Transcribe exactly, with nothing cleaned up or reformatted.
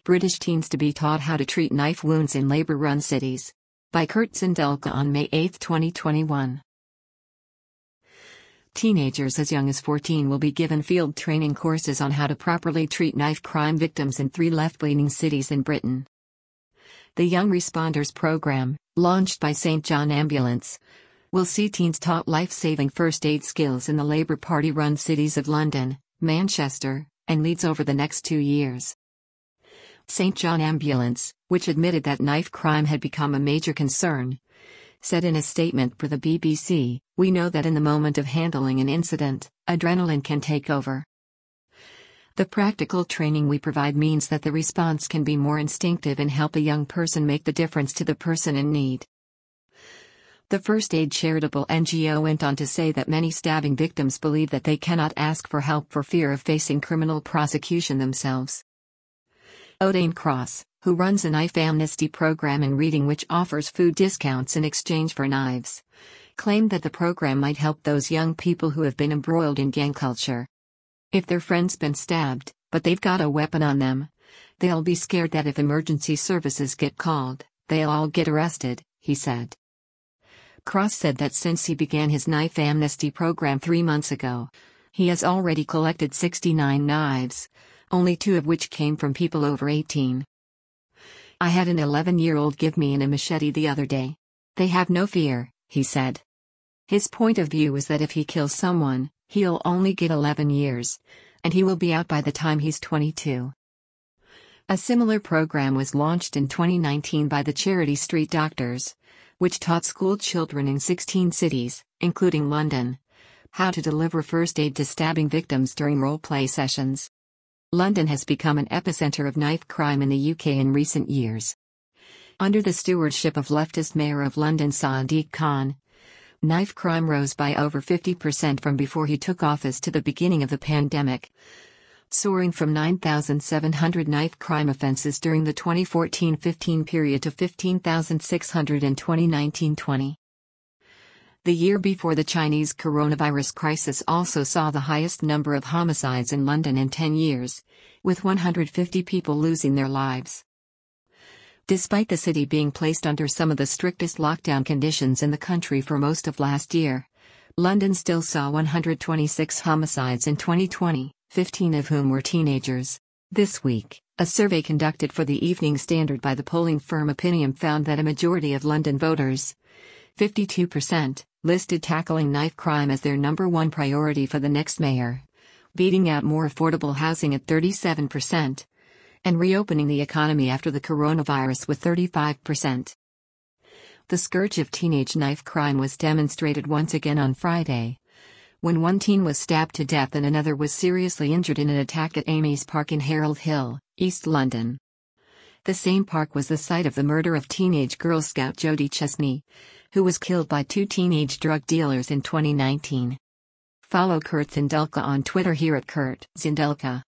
British teens to be taught how to treat knife wounds in Labour-run cities. By Kurt Zindelka on May eighth twenty twenty-one. Teenagers as young as fourteen will be given field training courses on how to properly treat knife crime victims in three left-leaning cities in Britain. The Young Responders program, launched by Saint John Ambulance, will see teens taught life-saving first aid skills in the Labour Party-run cities of London, Manchester, and Leeds over the next two years. Saint John Ambulance, which admitted that knife crime had become a major concern, said in a statement for the B B C, "We know that in the moment of handling an incident, adrenaline can take over. The practical training we provide means that the response can be more instinctive and help a young person make the difference to the person in need." The First Aid charitable N G O went on to say that many stabbing victims believe that they cannot ask for help for fear of facing criminal prosecution themselves. Odane Cross, who runs a knife amnesty program in Reading which offers food discounts in exchange for knives, claimed that the program might help those young people who have been embroiled in gang culture. If their friend's been stabbed, but they've got a weapon on them, they'll be scared that if emergency services get called, they'll all get arrested, he said. Cross said that since he began his knife amnesty program three months ago, he has already collected sixty-nine knives, only two of which came from people over eighteen. "I had an eleven-year-old give me a machete the other day. They have no fear," he said. His point of view is that if he kills someone, he'll only get eleven years, and he will be out by the time he's twenty-two. A similar program was launched in twenty nineteen by the charity Street Doctors, which taught school children in sixteen cities, including London, how to deliver first aid to stabbing victims during role-play sessions. London has become an epicenter of knife crime in the U K in recent years. Under the stewardship of leftist Mayor of London Sadiq Khan, knife crime rose by over fifty percent from before he took office to the beginning of the pandemic, soaring from nine thousand seven hundred knife crime offences during the twenty fourteen fifteen period to fifteen thousand six hundred in twenty nineteen twenty. The year before the Chinese coronavirus crisis also saw the highest number of homicides in London in ten years, with one hundred fifty people losing their lives. Despite the city being placed under some of the strictest lockdown conditions in the country for most of last year, London still saw one hundred twenty-six homicides in twenty twenty, fifteen of whom were teenagers. This week, a survey conducted for the Evening Standard by the polling firm Opinium found that a majority of London voters, fifty-two percent, listed tackling knife crime as their number one priority for the next mayor, beating out more affordable housing at thirty-seven percent, and reopening the economy after the coronavirus with thirty-five percent. The scourge of teenage knife crime was demonstrated once again on Friday, when one teen was stabbed to death and another was seriously injured in an attack at Amy's Park in Harold Hill, East London. The same park was the site of the murder of teenage Girl Scout Jodie Chesney, who was killed by two teenage drug dealers in twenty nineteen. Follow Kurt Zindelka on Twitter here at Kurt Zindelka.